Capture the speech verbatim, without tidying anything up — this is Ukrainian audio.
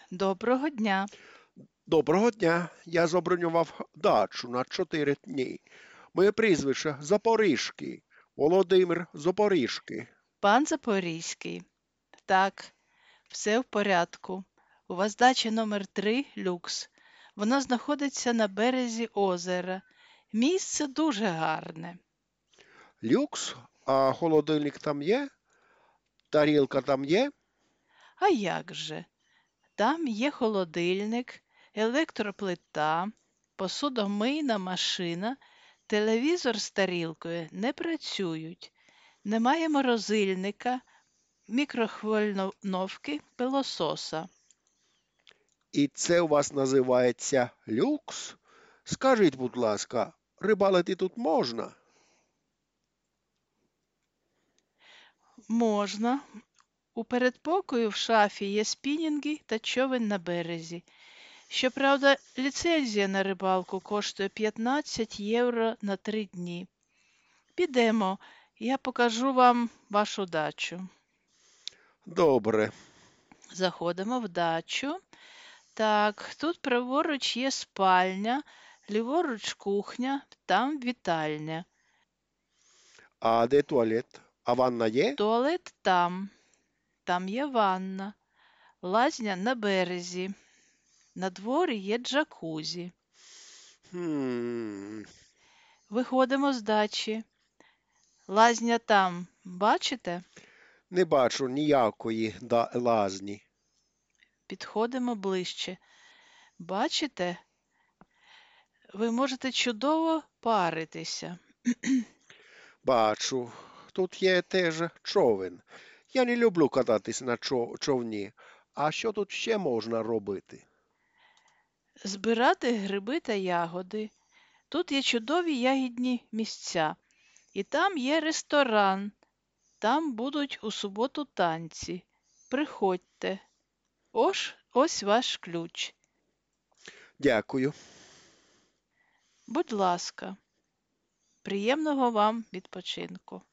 Доброго дня. Доброго дня. Я забронював дачу на чотири дні. Моє прізвище Запоріжки. Володимир Запоріжки. Пан Запорізький. Так, все в порядку. У вас дача номер три люкс. Вона знаходиться на березі озера. Місце дуже гарне. Люкс, а холодильник там є? Тарілка там є? А як же? Там є холодильник, електроплита, посудомийна машина, телевізор з тарілкою не працюють. Немає морозильника, мікрохвильновки, пилососа. І це у вас називається люкс? Скажіть, будь ласка, рибалити тут можна? Можна. У передпокою в шафі є спінінги та човен на березі. Щоправда, ліцензія на рибалку коштує п'ятнадцять євро на три дні. Підемо, я покажу вам вашу дачу. Добре. Заходимо в дачу. Так, тут праворуч є спальня, ліворуч кухня, там вітальня. А де туалет? А ванна є? Туалет там. Там є ванна. Лазня на березі. На дворі є джакузі. Хм, Виходимо з дачі. Лазня там, бачите? не бачу ніякої да- лазні. Підходимо ближче. Бачите? Ви можете чудово паритися. Бачу. Тут є теж човен. Я не люблю кататись на чов- човні. А що тут ще можна робити? Збирати гриби та ягоди. Тут є чудові ягідні місця. І там є ресторан. Там будуть у суботу танці. Приходьте. Ось, ось ваш ключ. Дякую. Будь ласка, приємного вам відпочинку.